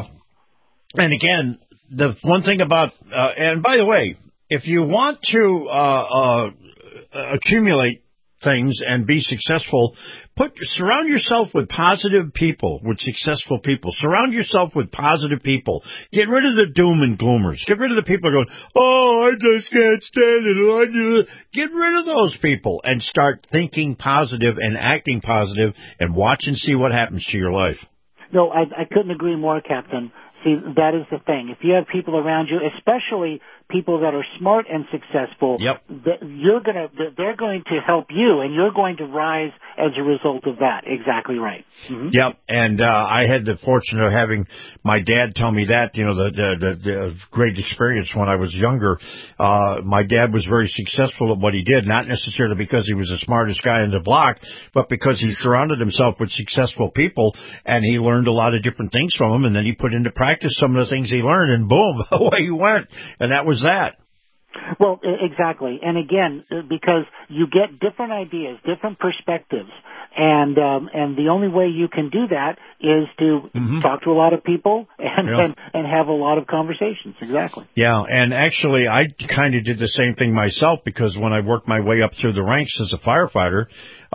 And again, the one thing about, uh, and by the way, if you want to uh, uh, accumulate things and be successful, put surround yourself with positive people, with successful people. Surround yourself with positive people. Get rid of the doom and gloomers. Get rid of the people going, oh, I just can't stand it. Get rid of those people and start thinking positive and acting positive and watch and see what happens to your life. No, I, I couldn't agree more, Captain. See, that is the thing. If you have people around you, especially people that are smart and successful, yep. you're gonna, they're going to help you, and you're going to rise as a result of that. Exactly right. Mm-hmm. Yep. And uh, I had the fortune of having my dad tell me that, you know, the, the, the, the great experience when I was younger. Uh, my dad was very successful at what he did, not necessarily because he was the smartest guy in the block, but because he surrounded himself with successful people, and he learned a lot of different things from them, and then he put into practice some of the things he learned, and boom, away he went. And that was that. Well, exactly. And again, because you get different ideas, different perspectives, and um, and the only way you can do that is to mm-hmm. talk to a lot of people and, yeah. and and have a lot of conversations. Exactly. Yeah, and actually, I kind of did the same thing myself, because when I worked my way up through the ranks as a firefighter,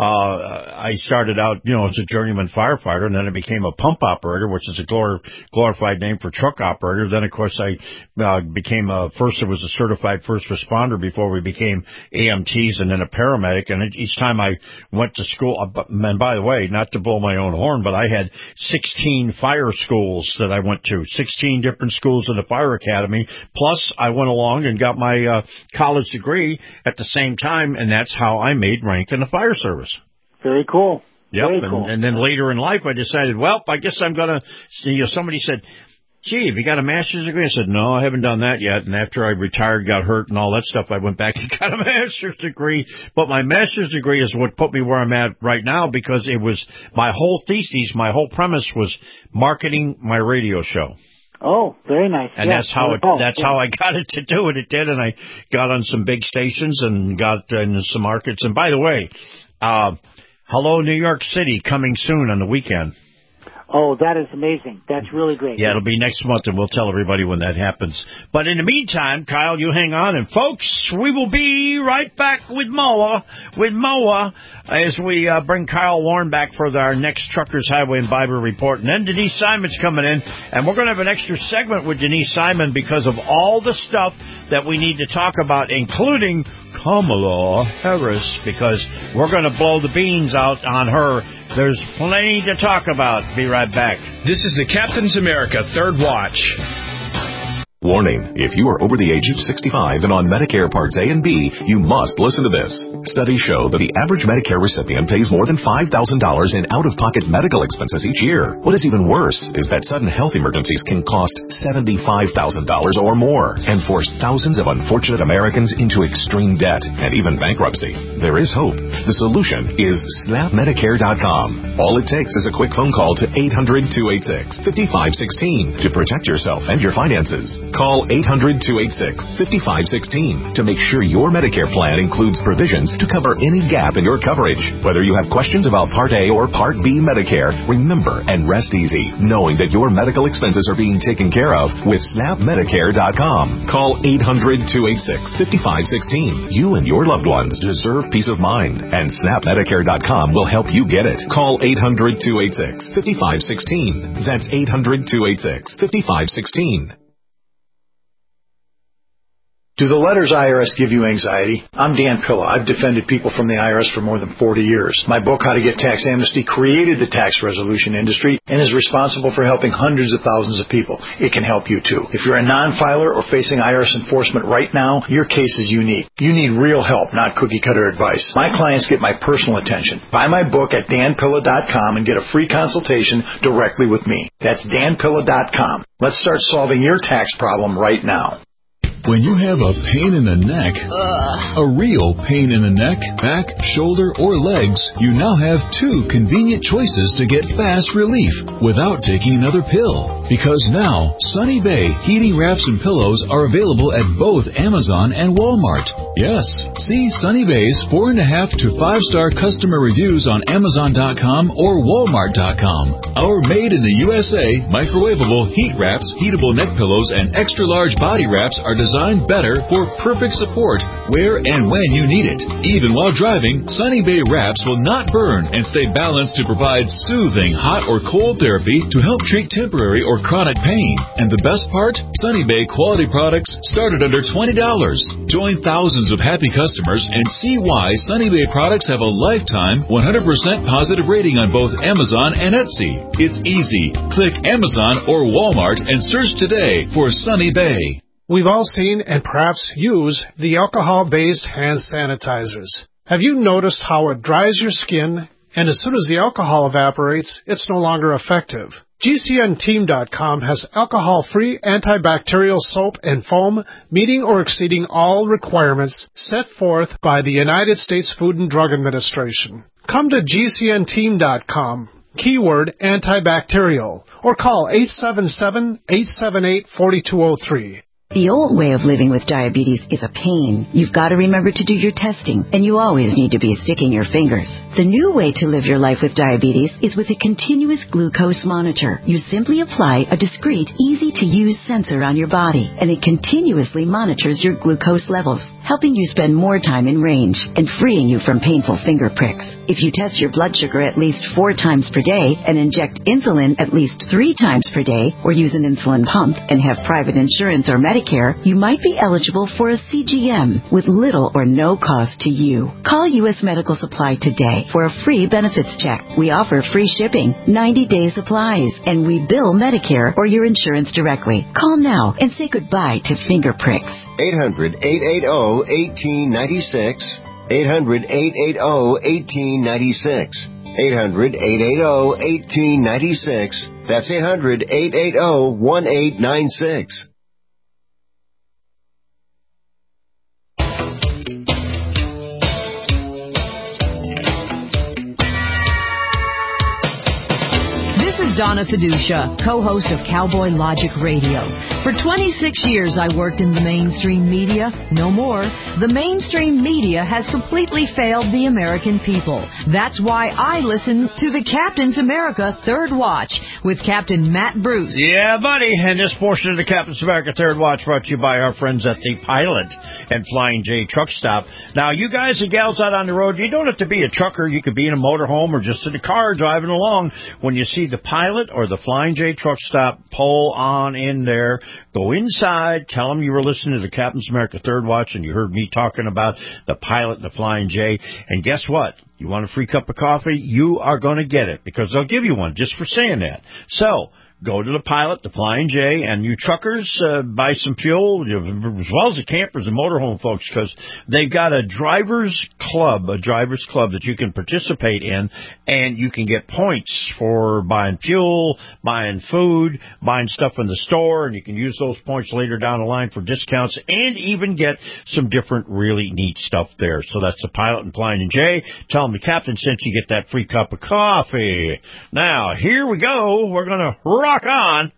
uh, I started out, you know, as a journeyman firefighter, and then I became a pump operator, which is a glor- glorified name for truck operator. Then, of course, I uh, became a, first I was a certified first responder before we became A M Ts, and then a paramedic. And each time I went to school, and by the way, not to blow my own horn, but I had sixteen fire schools that I went to, sixteen different schools in the fire academy. Plus, I went along and got my uh, college degree at the same time, and that's how I made rank in the fire service. Very cool. Yep. Very and, cool. and then later in life, I decided, well, I guess I'm going to, you know, somebody said, gee, have you got a master's degree? I said, no, I haven't done that yet. And after I retired, got hurt and all that stuff, I went back and got a master's degree. But my master's degree is what put me where I'm at right now, because it was my whole thesis, my whole premise was marketing my radio show. Oh, very nice. And yes, that's how it, oh, that's yeah. how I got it to do it. It did. And I got on some big stations and got in some markets. And by the way, uh, hello, New York City, coming soon on the weekend. Oh, that is amazing. That's really great. Yeah, it'll be next month, and we'll tell everybody when that happens. But in the meantime, Kyle, you hang on. And, folks, we will be right back with Moa, with Moa, as we uh, bring Kyle Warren back for our next Truckers, Highway, and Bible Report. And then Denise Simon's coming in, and we're going to have an extra segment with Denise Simon because of all the stuff that we need to talk about, including Kamala Harris, because we're going to blow the beans out on her. There's plenty to talk about. Be right back. This is the Captain's America Third Watch. Warning, if you are over the age of sixty-five and on Medicare Parts A and B, you must listen to this. Studies show that the average Medicare recipient pays more than five thousand dollars in out-of-pocket medical expenses each year. What is even worse is that sudden health emergencies can cost seventy-five thousand dollars or more and force thousands of unfortunate Americans into extreme debt and even bankruptcy. There is hope. The solution is snap medicare dot com. All it takes is a quick phone call to eight hundred, two eight six, five five one six to protect yourself and your finances. Call eight hundred, two eight six, five five one six to make sure your Medicare plan includes provisions to cover any gap in your coverage. Whether you have questions about Part A or Part B Medicare, remember and rest easy knowing that your medical expenses are being taken care of with snap medicare dot com. Call eight hundred, two eight six, five five one six. You and your loved ones deserve peace of mind, and snap medicare dot com will help you get it. Call eight hundred, two eight six, five five one six. That's eight hundred, two eight six, five five one six. Do the letters I R S give you anxiety? I'm Dan Pilla. I've defended people from the I R S for more than forty years. My book, How to Get Tax Amnesty, created the tax resolution industry and is responsible for helping hundreds of thousands of people. It can help you too. If you're a non-filer or facing I R S enforcement right now, your case is unique. You need real help, not cookie-cutter advice. My clients get my personal attention. Buy my book at dan pilla dot com and get a free consultation directly with me. That's dan pilla dot com. Let's start solving your tax problem right now. When you have a pain in the neck, Ugh. a real pain in the neck, back, shoulder, or legs, you now have two convenient choices to get fast relief without taking another pill. Because now, Sunny Bay heating wraps and pillows are available at both Amazon and Walmart. Yes, see Sunny Bay's four and a half to five star customer reviews on Amazon dot com or Walmart dot com. Our made in the U S A microwavable heat wraps, heatable neck pillows, and extra large body wraps are designed better for perfect support where and when you need it. Even while driving, Sunny Bay wraps will not burn and stay balanced to provide soothing hot or cold therapy to help treat temporary or chronic pain. And the best part? Sunny Bay quality products start at under twenty dollars. Join thousands of happy customers and see why Sunny Bay products have a lifetime one hundred percent positive rating on both Amazon and Etsy. It's easy. Click Amazon or Walmart and search today for Sunny Bay. We've all seen and perhaps use the alcohol-based hand sanitizers. Have you noticed how it dries your skin, and as soon as the alcohol evaporates, it's no longer effective? G C N team dot com has alcohol-free antibacterial soap and foam meeting or exceeding all requirements set forth by the United States Food and Drug Administration. Come to G C N team dot com, keyword antibacterial, or call eight seven seven, eight seven eight, four two zero three. The old way of living with diabetes is a pain. You've got to remember to do your testing, and you always need to be sticking your fingers. The new way to live your life with diabetes is with a continuous glucose monitor. You simply apply a discreet, easy-to-use sensor on your body, and it continuously monitors your glucose levels, helping you spend more time in range and freeing you from painful finger pricks. If you test your blood sugar at least four times per day and inject insulin at least three times per day, or use an insulin pump and have private insurance or Medicare, you might be eligible for a C G M with little or no cost to you. Call U S Medical Supply today for a free benefits check. We offer free shipping, ninety-day supplies, and we bill Medicare or your insurance directly. Call now and say goodbye to finger pricks. eight hundred, eight eight zero, one eight nine six. eight hundred, eight eight zero, one eight nine six. eight hundred, eight eight zero, one eight nine six. That's eight hundred, eight eight zero, one eight nine six. Donna Fiducia, co-host of Cowboy Logic Radio. For twenty-six years, I worked in the mainstream media. No more. The mainstream media has completely failed the American people. That's why I listen to the Captain's America Third Watch with Captain Matt Bruce. Yeah, buddy. And this portion of the Captain's America Third Watch brought to you by our friends at the Pilot and Flying J Truck Stop. Now, you guys and gals out on the road, you don't have to be a trucker. You could be in a motorhome or just in a car driving along. When you see the Pilot or the Flying J Truck Stop, pull on in there, go inside, tell them you were listening to the Captain's America Third Watch and you heard me talking about the Pilot and the Flying J. And guess what? You want a free cup of coffee? You are going to get it because they'll give you one just for saying that. So go to the Pilot, the Flying J, and you truckers uh, buy some fuel, as well as the campers and motorhome folks, because they've got a driver's club, a driver's club that you can participate in, and you can get points for buying fuel, buying food, buying stuff in the store, and you can use those points later down the line for discounts and even get some different really neat stuff there. So that's the Pilot and Flying J. Tell them the captain sent you, get that free cup of coffee. Now, here we go. We're going to rock on.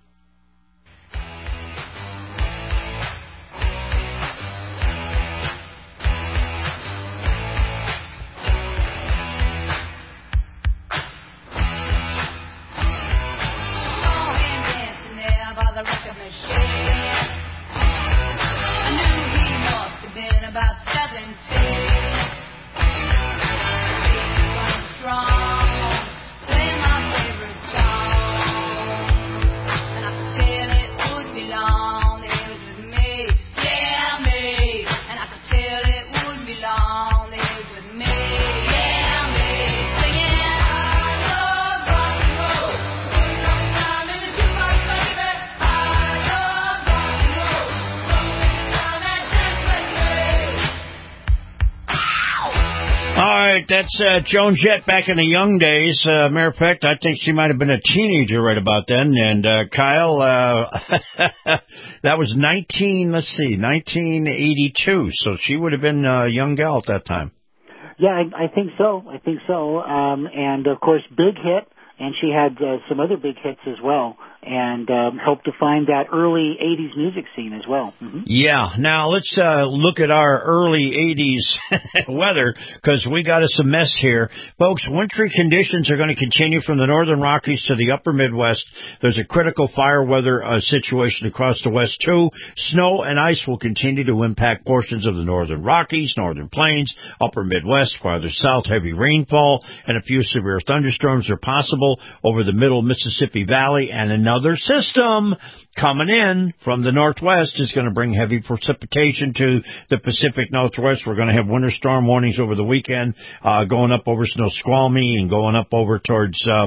About seventeen, strong, play my favorite song, and I could tell it would be long that he was with me, yeah me, and I could tell it would be long that he was with me, yeah me, singing I love rock and roll, put some time in the jukebox, baby, I love rock and roll, put some time at dance with me. All right, that's uh, Joan Jett back in the young days. Uh, matter of fact, I think she might have been a teenager right about then. And uh, Kyle, uh, that was nineteen. Let's see, nineteen eighty-two. So she would have been a young gal at that time. Yeah, I, I think so. I think so. Um, and of course, big hit. And she had uh, some other big hits as well, and um, helped define that early eighties music scene as well. Mm-hmm. Yeah. Now, let's uh, look at our early eighties weather, because we got us a mess here. Folks, wintry conditions are going to continue from the northern Rockies to the upper Midwest. There's a critical fire weather uh, situation across the West, too. Snow and ice will continue to impact portions of the northern Rockies, northern plains, upper Midwest, farther south. Heavy rainfall and a few severe thunderstorms are possible over the middle Mississippi Valley, and another system coming in from the northwest is going to bring heavy precipitation to the Pacific Northwest. We're going to have winter storm warnings over the weekend, uh, going up over Snoqualmie and going up over towards uh,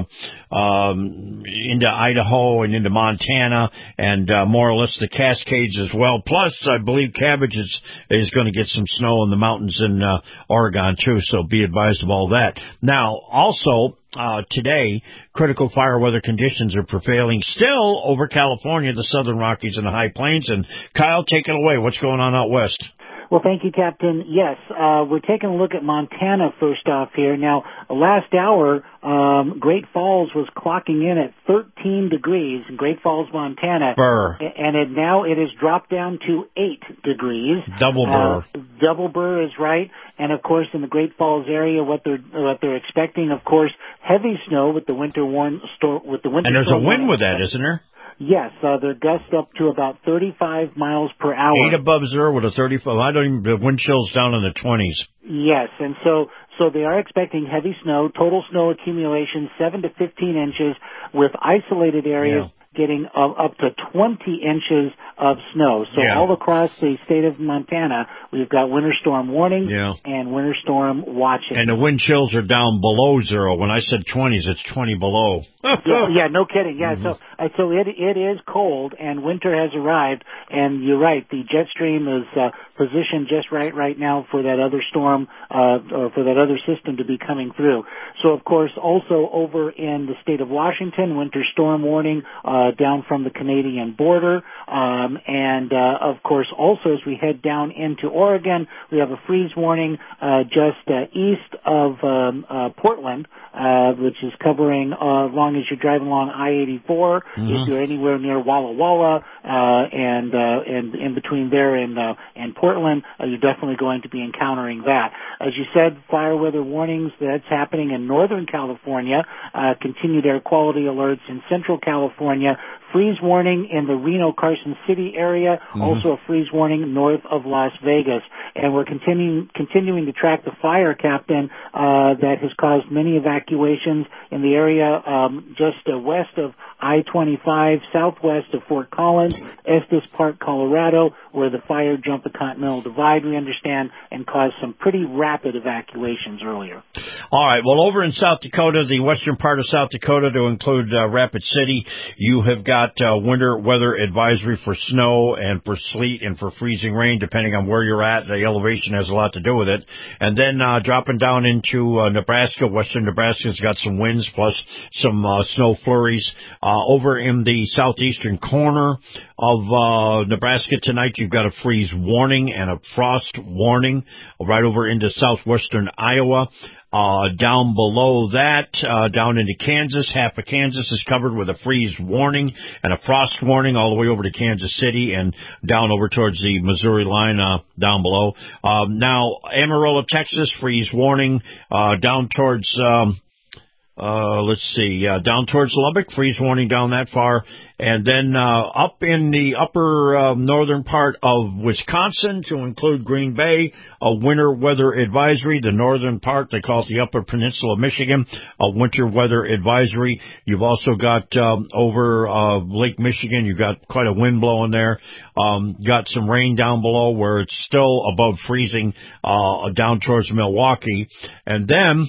um, into Idaho and into Montana, and uh, more or less the Cascades as well. Plus, I believe Cabbage is, is going to get some snow in the mountains in uh, Oregon, too, so be advised of all that. Now, also, Uh, today, critical fire weather conditions are prevailing still over California, the southern Rockies, and the high plains. And Kyle, take it away. What's going on out west? Well, thank you, Captain. Yes, uh, we're taking a look at Montana first off here. Now, last hour, um, Great Falls was clocking in at thirteen degrees in Great Falls, Montana. Burr. And it, now it has dropped down to eight degrees. Double burr. Uh, double burr is right. And, of course, in the Great Falls area, what they're what they're expecting, of course, heavy snow with the winter warn storm with the winter. And there's a wind warning. with that, isn't there? Yes, uh, they're gusts up to about thirty-five miles per hour. Eight above zero with a thirty-five. I don't even, the wind chills down in the twenties. Yes, and so so they are expecting heavy snow, total snow accumulation seven to fifteen inches, with isolated areas yeah. getting uh, up to twenty inches of snow. So yeah. all across the state of Montana, we've got winter storm warning yeah. and winter storm watching. And the wind chills are down below zero. When I said twenties, it's twenty below. yeah, yeah, no kidding. Yeah, mm-hmm. so uh, so it it is cold, and winter has arrived. And you're right, the jet stream is uh, positioned just right right now for that other storm, uh, or for that other system to be coming through. So of course, also over in the state of Washington, winter storm warning uh, down from the Canadian border. Um, and uh, of course, also as we head down into Oregon, we have a freeze warning uh, just uh, east of um, uh, Portland, uh, which is covering uh, as long as you're driving along I eighty-four. Mm-hmm. If you're anywhere near Walla Walla uh, and uh, and in between there and uh, and Portland, uh, you're definitely going to be encountering that. As you said, fire weather warnings, that's happening in Northern California. Uh, continued air quality alerts in Central California. freeze warning in the Reno-Carson City area, mm-hmm. also a freeze warning north of Las Vegas. And we're continuing continuing to track the fire, Captain, uh, that has caused many evacuations in the area um, just uh, west of I twenty-five, southwest of Fort Collins, Estes Park, Colorado, where the fire jumped the Continental Divide, we understand, and caused some pretty rapid evacuations earlier. All right. Well, over in South Dakota, the western part of South Dakota, to include uh, Rapid City, you have got uh, winter weather advisory for snow and for sleet and for freezing rain, depending on where you're at. The elevation has a lot to do with it. And then uh, dropping down into uh, Nebraska, western Nebraska's got some winds plus some uh, snow flurries. Uh, over in the southeastern corner of uh, Nebraska tonight, you've got a freeze warning and a frost warning right over into southwestern Iowa. Uh, down below that, uh, down into Kansas, half of Kansas is covered with a freeze warning and a frost warning all the way over to Kansas City and down over towards the Missouri line, uh, down below. Um, now, Amarillo, Texas, freeze warning, uh, down towards, um, Uh, let's see, uh, down towards Lubbock, freeze warning down that far. And then, uh, up in the upper, uh, northern part of Wisconsin to include Green Bay, a winter weather advisory. The northern part, they call it the upper peninsula of Michigan, a winter weather advisory. You've also got, um, over, uh, Lake Michigan, you've got quite a wind blowing there. Um, got some rain down below where it's still above freezing, uh, down towards Milwaukee. And then,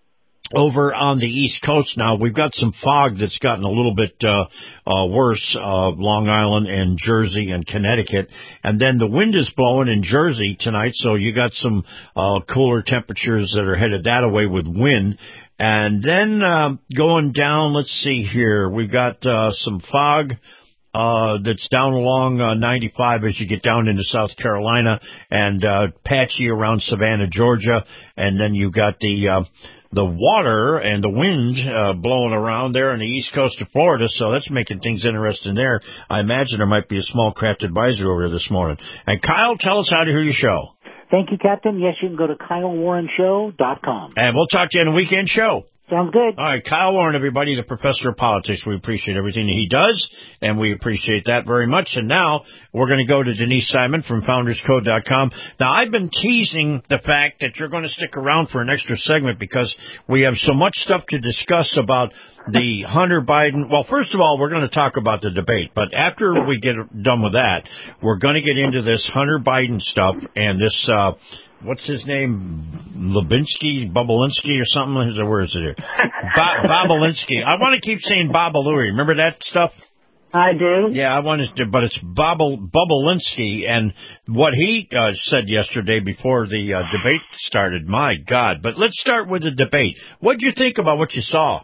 over on the East Coast now, we've got some fog that's gotten a little bit uh, uh worse, uh Long Island and Jersey and Connecticut. And then the wind is blowing in Jersey tonight, so you got some uh cooler temperatures that are headed that way with wind. And then uh, going down, let's see here, we've got uh some fog uh that's down along uh, ninety-five as you get down into South Carolina and uh patchy around Savannah, Georgia. And then you've got the uh the water and the wind uh, blowing around there on the east coast of Florida, so that's making things interesting there. I imagine there might be a small craft advisory over there this morning. And Kyle, tell us how to hear your show. Thank you, Captain. Yes, you can go to Kyle Warren Show dot com. And we'll talk to you on the weekend show. Sounds good. All right, Kyle Warren, everybody, the professor of politics. We appreciate everything that he does, and we appreciate that very much. And now we're going to go to Denise Simon from Founders Code dot com. Now, I've been teasing the fact that you're going to stick around for an extra segment because we have so much stuff to discuss about the Hunter Biden. Well, first of all, we're going to talk about the debate, but after we get done with that, we're going to get into this Hunter Biden stuff and this, uh, what's his name? Lubinsky, Bobolinsky or something? Where is it here? Bo- Bobolinsky. I want to keep saying Bobolui. Remember that stuff? I do. Yeah, I want to, but it's Bobol, Bobolinsky, and what he uh, said yesterday before the uh, debate started. My God. But let's start with the debate. What did you think about what you saw?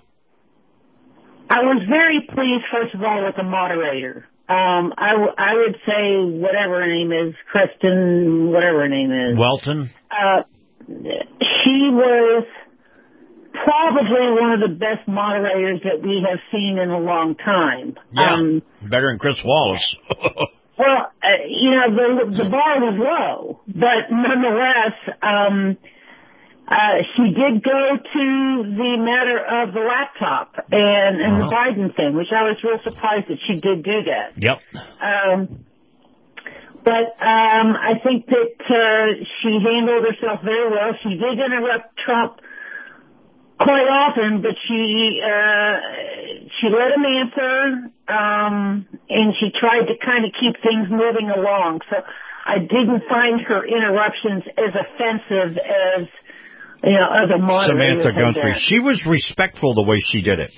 I was very pleased, first of all, with the moderator. Um, I, w- I would say whatever her name is, Kristen, whatever her name is. Welton? Uh, she was probably one of the best moderators that we have seen in a long time. Yeah, um, better than Chris Wallace. Well, uh, you know, the, the bar was low, but nonetheless, um, Uh, she did go to the matter of the laptop and, and uh-huh. the Biden thing, which I was real surprised that she did do that. Yep. Um, but um, I think that uh, she handled herself very well. She did interrupt Trump quite often, but she uh, she let him answer, um, and she tried to kind of keep things moving along. So I didn't find her interruptions as offensive as You know, other Samantha Guthrie. She was respectful the way she did it.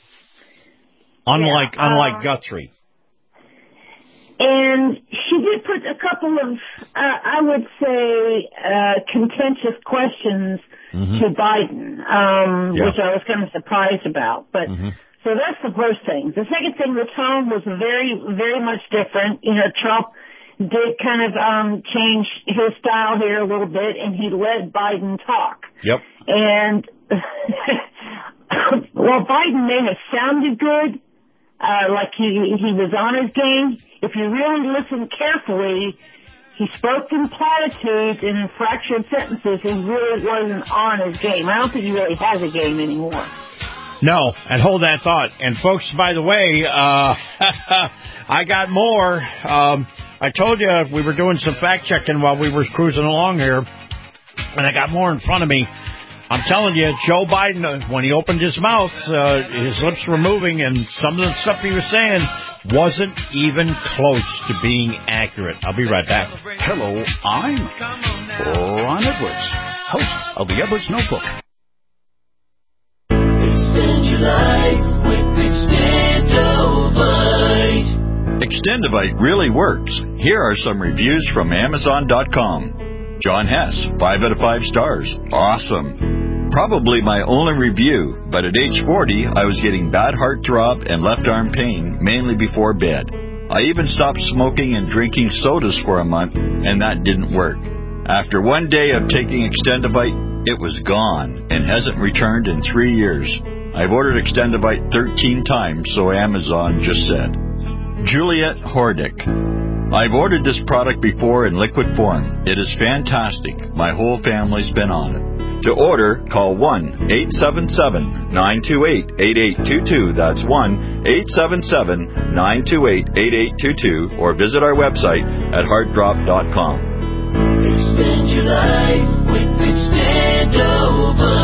Unlike yeah, unlike um, Guthrie. And she did put a couple of, uh, I would say, uh, contentious questions mm-hmm. to Biden, um, yeah. which I was kind of surprised about. But mm-hmm. so that's the first thing. The second thing, the tone was very, very much different. You know, Trump did kind of um change his style here a little bit, and he let Biden talk. Yep. And while Biden may have sounded good, uh, like he he was on his game, if you really listen carefully, he spoke in platitudes and in fractured sentences. He really wasn't on his game. I don't think he really has a game anymore. No, and hold that thought. And folks, by the way, uh, I got more. Um, I told you we were doing some fact checking while we were cruising along here, and I got more in front of me. I'm telling you, Joe Biden, uh, when he opened his mouth, uh, his lips were moving, and some of the stuff he was saying wasn't even close to being accurate. I'll be right back. Hello, I'm Ron Edwards, host of the Edwards Notebook. Extend your life with Extendovite. Extendovite really works. Here are some reviews from Amazon dot com. John Hess, five out of five stars. Awesome. Probably my only review, but at age forty, I was getting bad heartthrob and left arm pain, mainly before bed. I even stopped smoking and drinking sodas for a month, and that didn't work. After one day of taking Extendovite, it was gone and hasn't returned in three years. I've ordered Extendovite thirteen times, so Amazon just said. Juliet Hordick. I've ordered this product before in liquid form. It is fantastic. My whole family's been on it. To order, call one eight seven seven, nine two eight, eight eight two two. That's one eight seven seven, nine two eight, eight eight two two, or visit our website at heartdrop dot com. Extend your life with Extendovite.